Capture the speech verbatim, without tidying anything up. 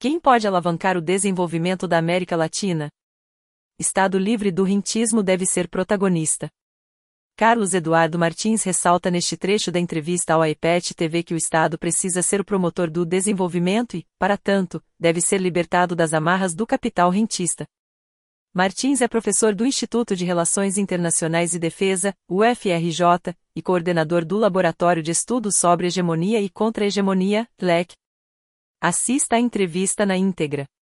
Quem pode alavancar o desenvolvimento da América Latina? Estado livre do rentismo deve ser protagonista. Carlos Eduardo Martins ressalta neste trecho da entrevista ao iPet T V que o Estado precisa ser o promotor do desenvolvimento e, para tanto, deve ser libertado das amarras do capital rentista. Martins é professor do Instituto de Relações Internacionais e Defesa, U F R J, e coordenador do Laboratório de Estudos sobre Hegemonia e Contra-Hegemonia, L E C. Assista à entrevista na íntegra.